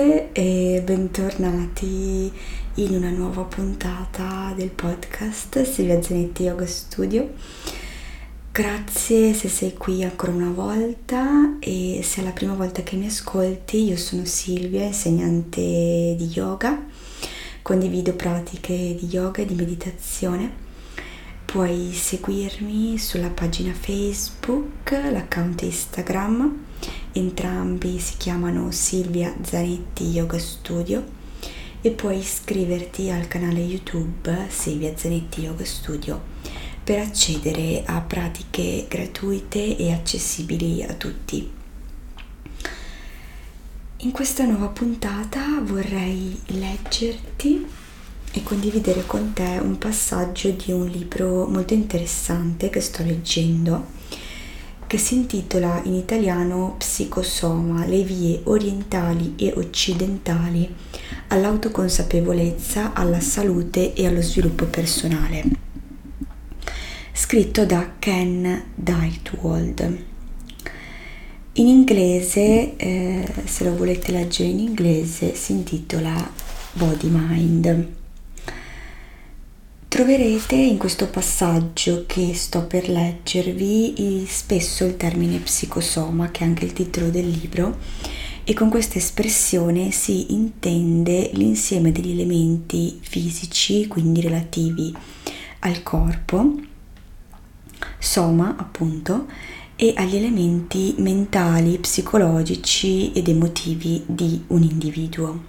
E bentornati in una nuova puntata del podcast Silvia Zanetti Yoga Studio. Grazie se sei qui ancora una volta e se è la prima volta che mi ascolti. Io sono Silvia, insegnante di yoga, condivido pratiche di yoga e di meditazione. Puoi seguirmi sulla pagina Facebook, l'account Instagram, entrambi si chiamano Silvia Zanetti Yoga Studio, e puoi iscriverti al canale YouTube Silvia Zanetti Yoga Studio per accedere a pratiche gratuite e accessibili a tutti. In questa nuova puntata vorrei leggerti e condividere con te un passaggio di un libro molto interessante che sto leggendo, che si intitola in italiano Psicosoma, le vie orientali e occidentali all'autoconsapevolezza, alla salute e allo sviluppo personale, scritto da Ken Dightwald. In inglese, se lo volete leggere in inglese, si intitola Body Mind. Troverete in questo passaggio che sto per leggervi spesso il termine psicosoma, che è anche il titolo del libro, e con questa espressione si intende l'insieme degli elementi fisici, quindi relativi al corpo, soma appunto, e agli elementi mentali, psicologici ed emotivi di un individuo.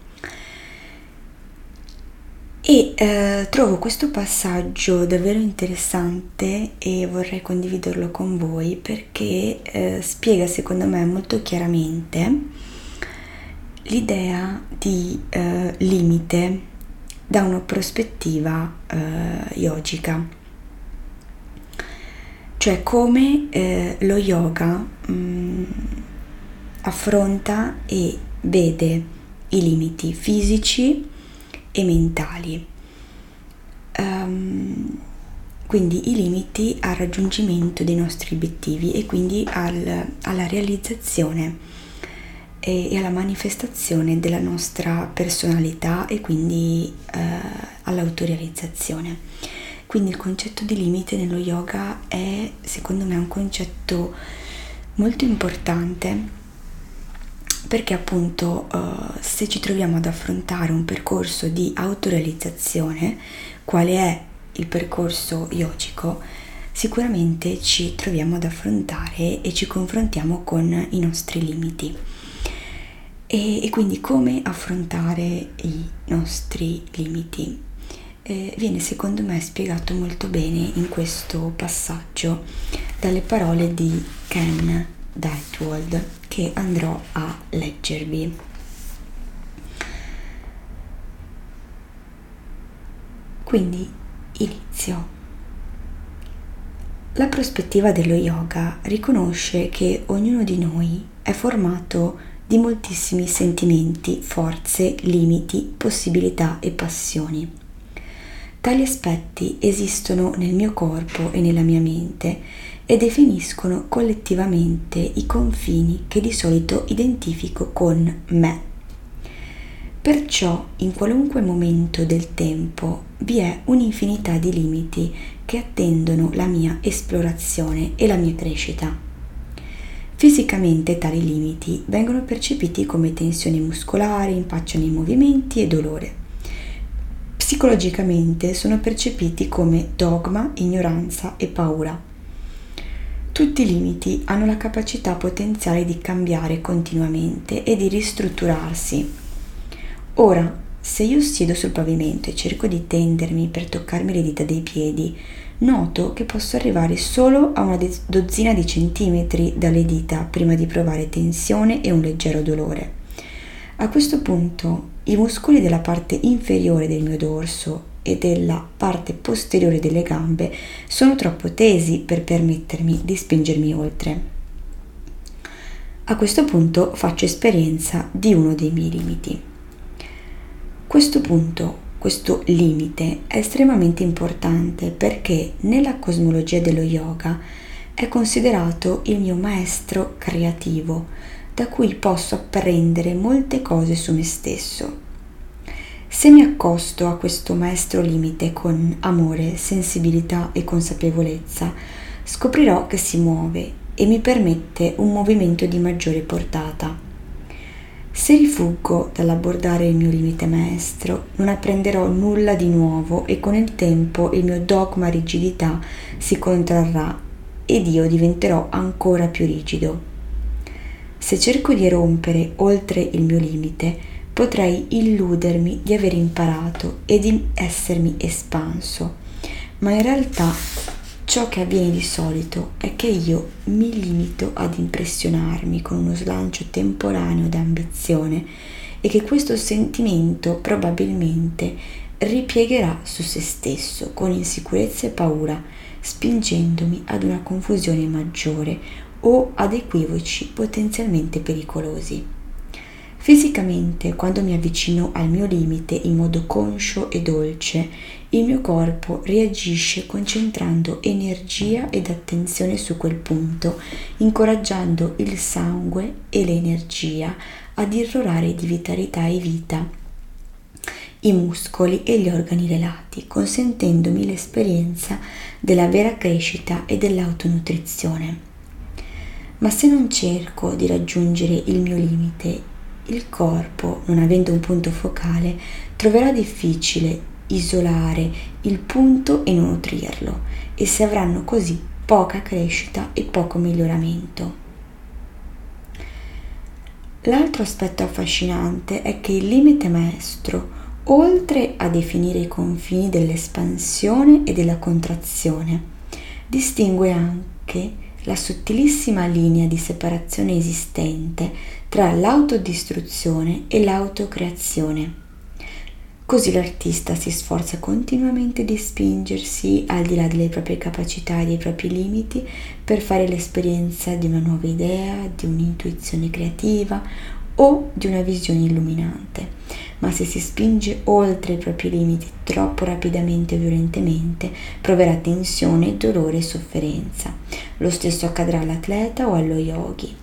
E trovo questo passaggio davvero interessante e vorrei condividerlo con voi perché spiega secondo me molto chiaramente l'idea di limite da una prospettiva yogica, cioè come lo yoga affronta e vede i limiti fisici e mentali, quindi i limiti al raggiungimento dei nostri obiettivi e quindi alla realizzazione e alla manifestazione della nostra personalità e quindi all'autorealizzazione. Quindi il concetto di limite nello yoga è, secondo me, un concetto molto importante, perché appunto se ci troviamo ad affrontare un percorso di autorealizzazione, quale è il percorso yogico, sicuramente ci troviamo ad affrontare e ci confrontiamo con i nostri limiti. E quindi come affrontare i nostri limiti viene secondo me spiegato molto bene in questo passaggio dalle parole di Ken Dightwald, che andrò a leggervi. Quindi inizio. La prospettiva dello yoga riconosce che ognuno di noi è formato di moltissimi sentimenti, forze, limiti, possibilità e passioni. Tali aspetti esistono nel mio corpo e nella mia mente e definiscono collettivamente i confini che di solito identifico con me. Perciò in qualunque momento del tempo vi è un'infinità di limiti che attendono la mia esplorazione e la mia crescita. Fisicamente tali limiti vengono percepiti come tensioni muscolari, impaccio nei movimenti e dolore. Psicologicamente sono percepiti come dogma, ignoranza e paura. Tutti i limiti hanno la capacità potenziale di cambiare continuamente e di ristrutturarsi. Ora, se io siedo sul pavimento e cerco di tendermi per toccarmi le dita dei piedi, noto che posso arrivare solo a una dozzina di centimetri dalle dita prima di provare tensione e un leggero dolore. A questo punto, i muscoli della parte inferiore del mio dorso e della parte posteriore delle gambe sono troppo tesi per permettermi di spingermi oltre. A questo punto faccio esperienza di uno dei miei limiti. Questo limite è estremamente importante perché nella cosmologia dello yoga è considerato il mio maestro creativo, da cui posso apprendere molte cose su me stesso. Se mi accosto a questo maestro limite con amore, sensibilità e consapevolezza, scoprirò che si muove e mi permette un movimento di maggiore portata. Se rifuggo dall'abbordare il mio limite maestro, non apprenderò nulla di nuovo e con il tempo il mio dogma rigidità si contrarrà ed io diventerò ancora più rigido. Se cerco di rompere oltre il mio limite, potrei illudermi di aver imparato e di essermi espanso, ma in realtà ciò che avviene di solito è che io mi limito ad impressionarmi con uno slancio temporaneo d'ambizione e che questo sentimento probabilmente ripiegherà su se stesso con insicurezza e paura, spingendomi ad una confusione maggiore o ad equivoci potenzialmente pericolosi. Fisicamente, quando mi avvicino al mio limite in modo conscio e dolce, il mio corpo reagisce concentrando energia ed attenzione su quel punto, incoraggiando il sangue e l'energia ad irrorare di vitalità e vita i muscoli e gli organi relati, consentendomi l'esperienza della vera crescita e dell'autonutrizione. Ma se non cerco di raggiungere il mio limite, il corpo, non avendo un punto focale, troverà difficile isolare il punto e non nutrirlo, e si avranno così poca crescita e poco miglioramento. L'altro aspetto affascinante è che il limite maestro, oltre a definire i confini dell'espansione e della contrazione, distingue anche la sottilissima linea di separazione esistente tra l'autodistruzione e l'autocreazione. Così l'artista si sforza continuamente di spingersi al di là delle proprie capacità e dei propri limiti per fare l'esperienza di una nuova idea, di un'intuizione creativa o di una visione illuminante. Ma se si spinge oltre i propri limiti troppo rapidamente o violentemente, proverà tensione, dolore e sofferenza. Lo stesso accadrà all'atleta o allo yogi.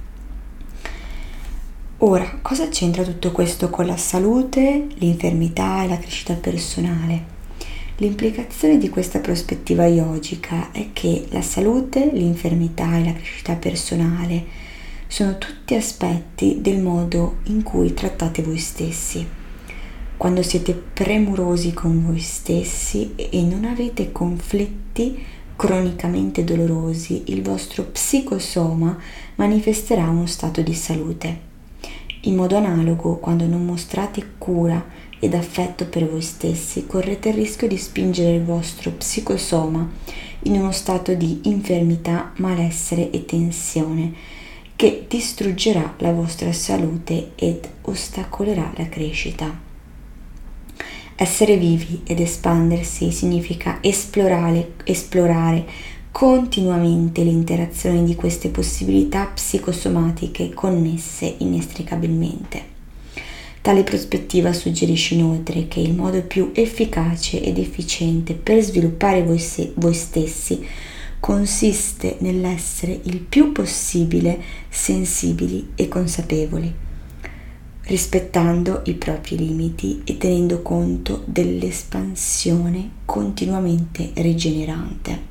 Ora, cosa c'entra tutto questo con la salute, l'infermità e la crescita personale? L'implicazione di questa prospettiva yogica è che la salute, l'infermità e la crescita personale sono tutti aspetti del modo in cui trattate voi stessi. Quando siete premurosi con voi stessi e non avete conflitti cronicamente dolorosi, il vostro psicosoma manifesterà uno stato di salute. In modo analogo, quando non mostrate cura ed affetto per voi stessi, correte il rischio di spingere il vostro psicosoma in uno stato di infermità, malessere e tensione, che distruggerà la vostra salute ed ostacolerà la crescita. Essere vivi ed espandersi significa esplorare continuamente l'interazione di queste possibilità psicosomatiche connesse inestricabilmente. Tale prospettiva suggerisce inoltre che il modo più efficace ed efficiente per sviluppare voi stessi consiste nell'essere il più possibile sensibili e consapevoli, rispettando i propri limiti e tenendo conto dell'espansione continuamente rigenerante.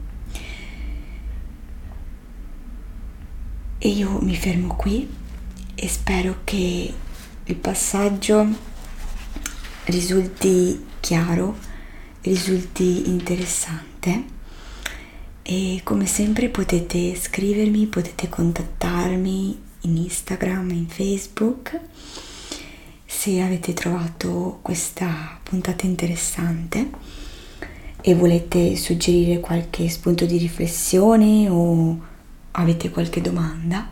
E io mi fermo qui e spero che il passaggio risulti chiaro, risulti interessante. E come sempre potete scrivermi, potete contattarmi in Instagram, in Facebook, se avete trovato questa puntata interessante e volete suggerire qualche spunto di riflessione o avete qualche domanda.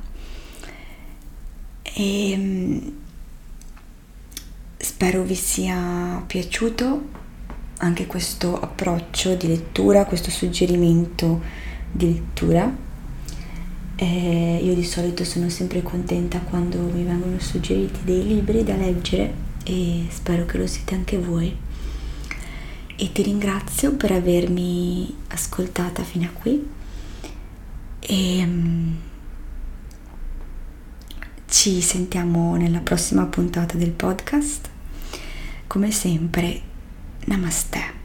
E spero vi sia piaciuto anche questo approccio di lettura, questo suggerimento di lettura. Io di solito sono sempre contenta quando mi vengono suggeriti dei libri da leggere e spero che lo siate anche voi. E ti ringrazio per avermi ascoltata fino a qui e Ci sentiamo nella prossima puntata del podcast. Come sempre, namaste.